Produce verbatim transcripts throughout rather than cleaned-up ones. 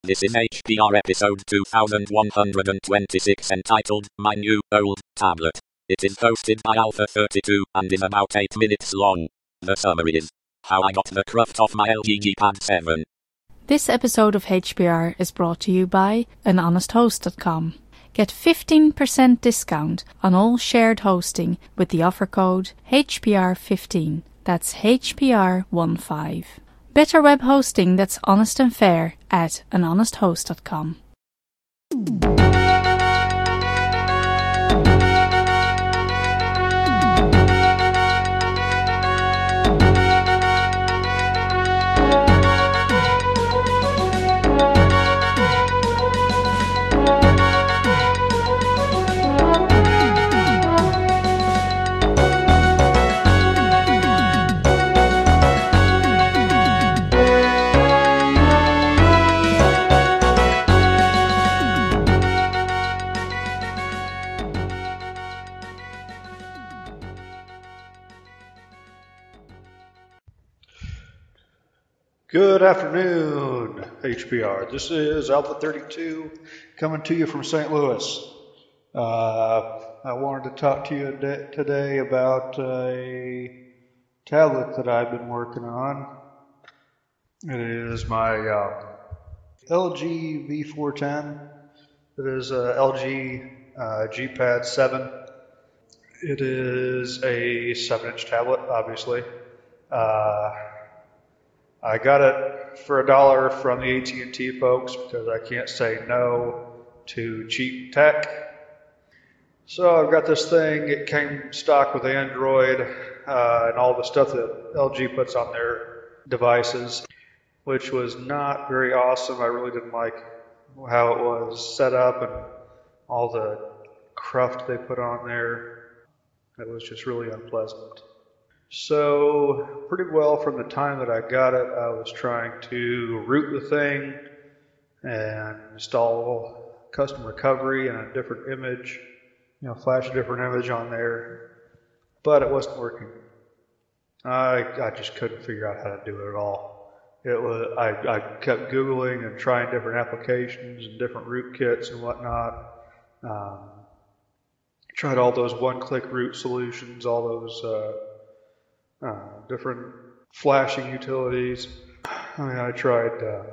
This is H P R episode two thousand one hundred twenty-six entitled, My New, Old, Tablet. It is hosted by Alpha thirty-two and is about eight minutes long. The summary is, how I got the cruft off my L G G Pad seven. This episode of H P R is brought to you by an honest host dot com. Get fifteen percent discount on all shared hosting with the offer code H P R fifteen. That's H P R fifteen. Better web hosting that's honest and fair at an honest host dot com. Good afternoon, H P R. This is Alpha thirty-two coming to you from Saint Louis. Uh, I wanted to talk to you today about a tablet that I've been working on. It is my uh, L G V four ten. It is a L G uh, G Pad seven. It is a seven inch tablet, obviously. Uh, I got it for a dollar from the A T and T folks because I can't say no to cheap tech. So I've got this thing. It came stock with Android uh, and all the stuff that L G puts on their devices, which was not very awesome. I really didn't like how it was set up and all the cruft they put on there. It was just really unpleasant. So pretty well from the time that I got it, I was trying to root the thing and install custom recovery and a different image, you know, flash a different image on there, but it wasn't working. I I just couldn't figure out how to do it at all. It was I, I kept Googling and trying different applications and different root kits and whatnot. Um, tried all those one-click root solutions, all those uh, Uh, different flashing utilities. I mean, I tried uh,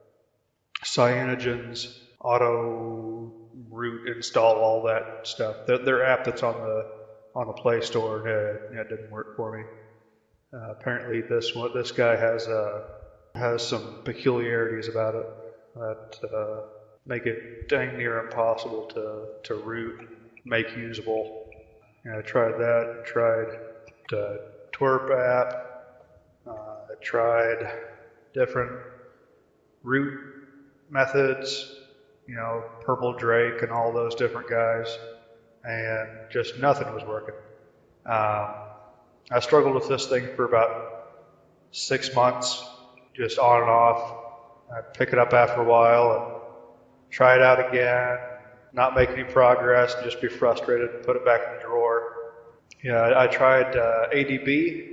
Cyanogen's auto root install, all that stuff. Their, their app that's on the on the Play Store, uh, it didn't work for me. Uh, apparently, this one, this guy has uh, has some peculiarities about it that uh, make it dang near impossible to to root and make usable. And I tried that. Tried. Uh, Twerp app. Uh, I tried different root methods, you know, Purple Drake and all those different guys, and just nothing was working. Um, I struggled with this thing for about six months, just on and off. I'd pick it up after a while and try it out again, not make any progress, and just be frustrated and put it back in the drawer. Yeah, I, I tried uh, A D B.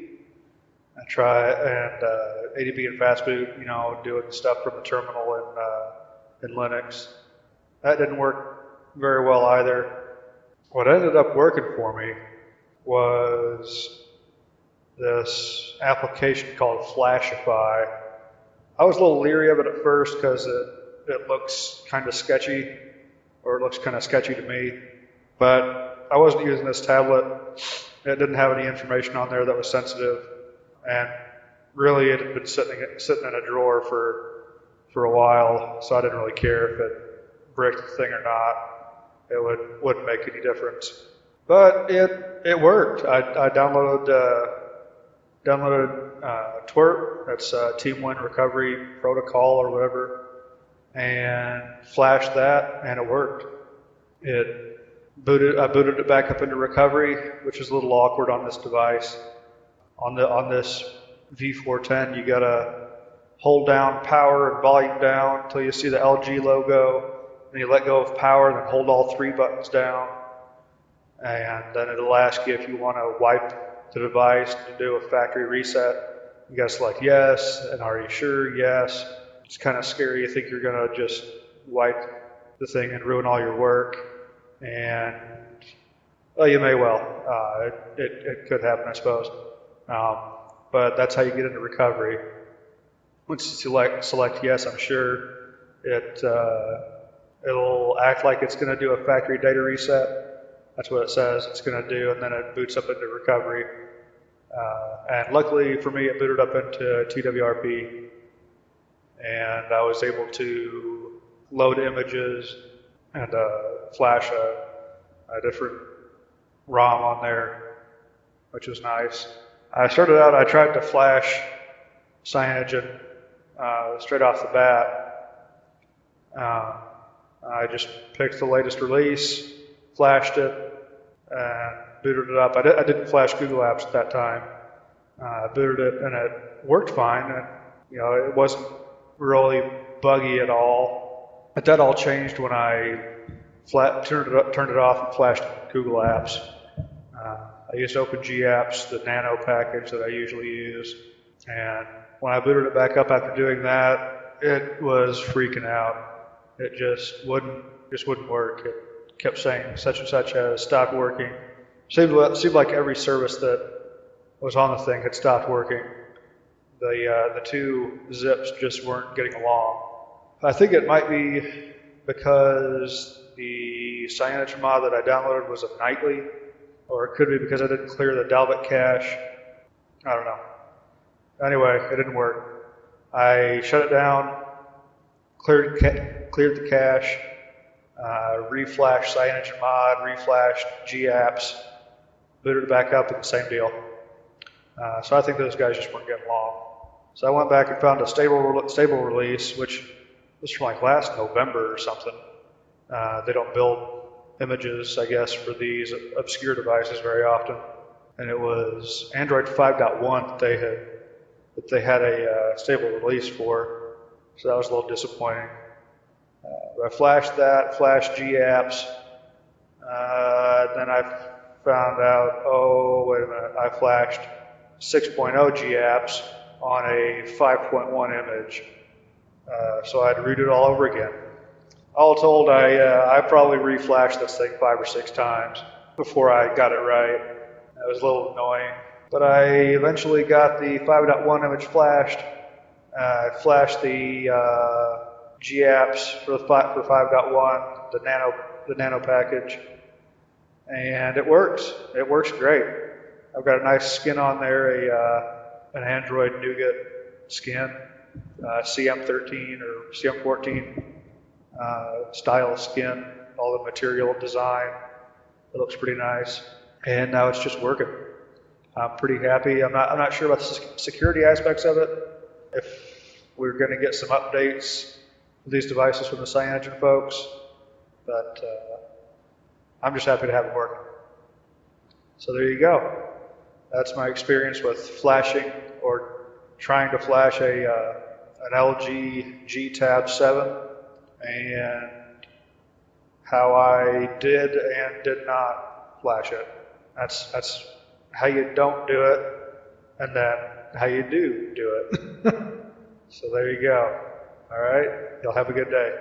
I tried and uh, A D B and Fastboot, you know, doing stuff from the terminal in uh, in Linux. That didn't work very well either. What ended up working for me was this application called Flashify. I was a little leery of it at first because it it looks kind of sketchy, or it looks kind of sketchy to me, but I wasn't using this tablet. It didn't have any information on there that was sensitive, and really it had been sitting sitting in a drawer for for a while, so I didn't really care if it bricked the thing or not. It would wouldn't make any difference. But it it worked. I, I downloaded uh, downloaded uh, Twerp. That's uh, TeamWin Recovery Protocol or whatever, and flashed that, and it worked. It Booted, I booted it back up into recovery, which is a little awkward on this device. On the on this V four ten, you gotta hold down power and volume down until you see the L G logo. Then you let go of power, and then hold all three buttons down. And then it'll ask you if you want to wipe the device to do a factory reset. You gotta select yes, and are you sure? Yes. It's kind of scary. You think you're going to just wipe the thing and ruin all your work. And, well, you may well. Uh, it, it, it could happen, I suppose. Um, but that's how you get into recovery. Once you select, select yes, I'm sure it, uh, it'll act like it's going to do a factory data reset. That's what it says it's going to do, and then it boots up into recovery. Uh, and luckily for me, it booted up into T W R P, and I was able to load images and uh, flash a, a different ROM on there, which was nice. I started out, I tried to flash Cyanogen uh, straight off the bat. Uh, I just picked the latest release, flashed it, and booted it up. I, did, I didn't flash Google Apps at that time. Uh, I booted it, and it worked fine. And, you know, it wasn't really buggy at all. But that all changed when I flat, turned it up, turned it off and flashed Google Apps. Uh, I used OpenGApps, the Nano package that I usually use. And when I booted it back up after doing that, it was freaking out. It just wouldn't, just wouldn't work. It kept saying such and such has stopped working. Seemed, seemed like every service that was on the thing had stopped working. The uh, the two zips just weren't getting along. I think it might be because the Cyanogen mod that I downloaded was a nightly, or it could be because I didn't clear the Dalvik cache. I don't know. Anyway, it didn't work. I shut it down, cleared ca- cleared the cache, uh, reflashed Cyanogen mod, reflashed GApps, booted it back up, and the same deal. Uh, so I think those guys just weren't getting along. So I went back and found a stable stable release, which was from like last November or something. Uh, they don't build images, I guess, for these obscure devices very often. And it was Android five point one that they had that they had a uh, stable release for. So that was a little disappointing. Uh, but I flashed that, flashed GApps. Uh, then I found out, oh, wait a minute, I flashed six point oh GApps on a five point one image. Uh, so I had to redo it all over again. All told, I uh, I probably reflashed this thing five or six times before I got it right. It was a little annoying. But I eventually got the five point one image flashed. Uh, I flashed the uh, GApps for the five, for five point one, the nano the nano package, and it works. It works great. I've got a nice skin on there, a uh, an Android Nougat skin, uh, C M thirteen or C M fourteen uh, style skin, all the material design. It looks pretty nice, and now it's just working. I'm pretty happy. I'm not I'm not sure about the security aspects of it. If we're going to get some updates for these devices from the Cyanogen folks, but uh, I'm just happy to have it working. So there you go. That's my experience with flashing or trying to flash a uh, an L G G Tab seven, and how I did and did not flash it. That's that's how you don't do it, and then how you do do it. So there you go. All right, y'all have a good day.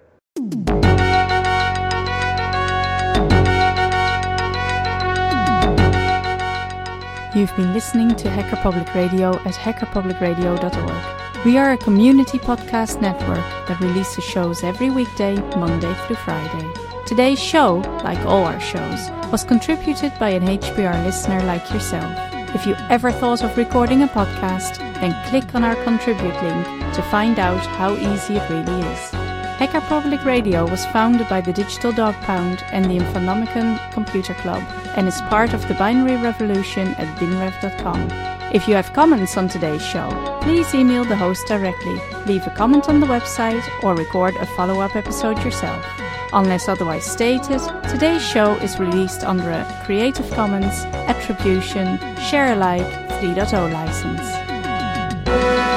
You've been listening to Hacker Public Radio at hacker public radio dot org. We are a community podcast network that releases shows every weekday, Monday through Friday. Today's show, like all our shows, was contributed by an H P R listener like yourself. If you ever thought of recording a podcast, then click on our contribute link to find out how easy it really is. Hacker Public Radio was founded by the Digital Dog Pound and the Infonomicon Computer Club and is part of the binary revolution at binrev dot com. If you have comments on today's show, please email the host directly, leave a comment on the website, or record a follow-up episode yourself. Unless otherwise stated, today's show is released under a Creative Commons Attribution Share Alike three point oh license.